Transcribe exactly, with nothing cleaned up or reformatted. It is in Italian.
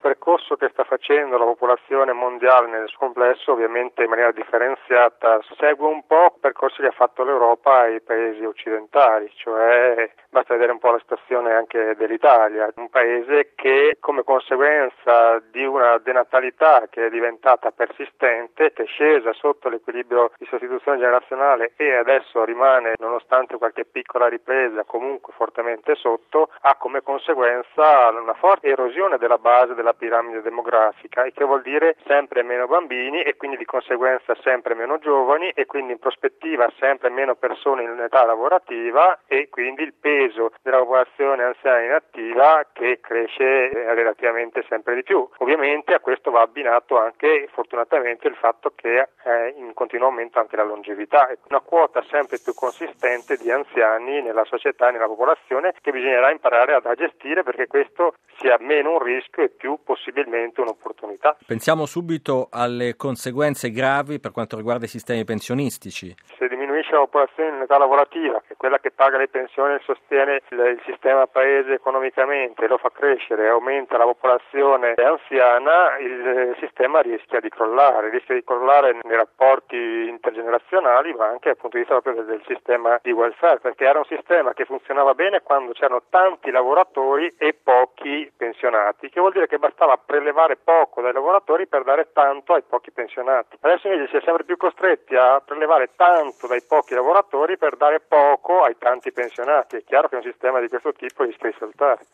percorso che sta facendo la popolazione mondiale nel suo complesso, ovviamente in maniera differenziata, segue un po' i percorsi che ha fatto l'Europa ai paesi occidentali, cioè basta vedere un po' la situazione anche dell'Italia, un paese che come conseguenza di una denatalità che è diventata persistente, che è scesa sotto l'equilibrio di sostituzione generazionale e adesso rimane, nonostante qualche piccola ripresa, comunque fortemente sotto, ha come conseguenza una forte erosione della base della piramide demografica, e che vuol dire sempre meno bambini e quindi di conseguenza sempre meno giovani e quindi in prospettiva sempre meno persone in età lavorativa e quindi il peso della popolazione anziana inattiva che cresce relativamente sempre di più. Ovviamente a questo va abbinato anche fortunatamente il fatto che è in continuo aumento anche la longevità, una quota sempre più consistente di anziani nella società e nella popolazione che bisognerà imparare a gestire, perché questo sia meno un rischio e più possibilmente un'opportunità. Pensiamo subito alle conseguenze gravi per quanto riguarda i sistemi pensionistici. Se diminuisce la popolazione in età lavorativa, che è quella che paga le pensioni e sostiene il, il sistema paese economicamente, lo fa crescere e aumenta la popolazione anziana, il sistema rischia di crollare, rischia di crollare nei rapporti intergenerazionali, ma anche dal punto di vista proprio del, del sistema di welfare, perché era un sistema che funzionava bene quando c'erano tanti lavoratori e pochi pensionati, che vuol dire che bastava prelevare poco dai lavoratori per dare tanto ai pochi pensionati. Adesso invece si è sempre più costretti a prelevare tanto dai pochi lavoratori per dare poco ai tanti pensionati. È chiaro che un sistema di questo tipo rischia di saltare.